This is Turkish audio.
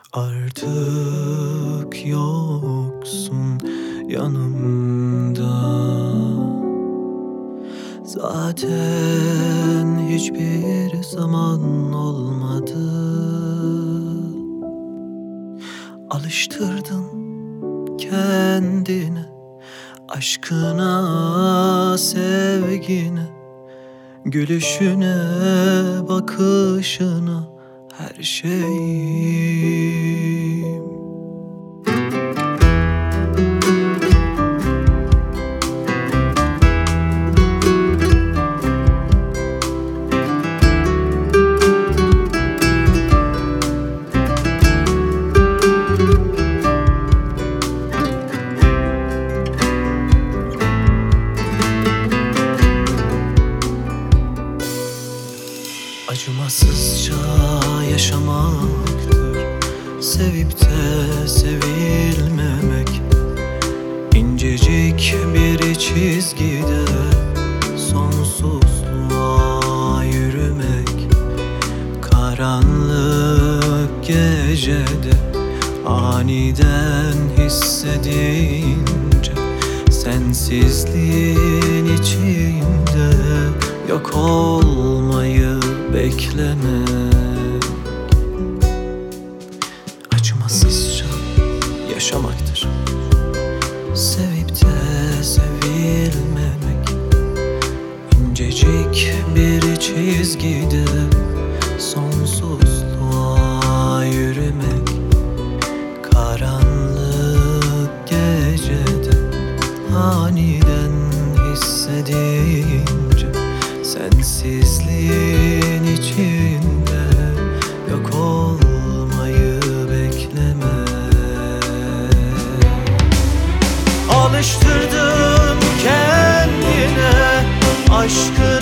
Artık yoksun yanımda. Zaten hiçbir zaman olmadı. Alıştırdın kendini aşkına, sevgine, gülüşüne, bakışına, her şeyim. Acımasızca yaşamaktır sevip de sevilmemek. İncecik bir çizgide sonsuzluğa yürümek. Karanlık gecede aniden hissedince sensizliğin içinde yok olmayı beklemek. Acımasızca yaşamaktır sevip de sevilmemek. İncecik bir çizgide sonsuzluğa yürümek. Karanlık gecede aniden hissedince sensizliğin içinde yok olmayı bekleme. Alıştırdım kendine aşkı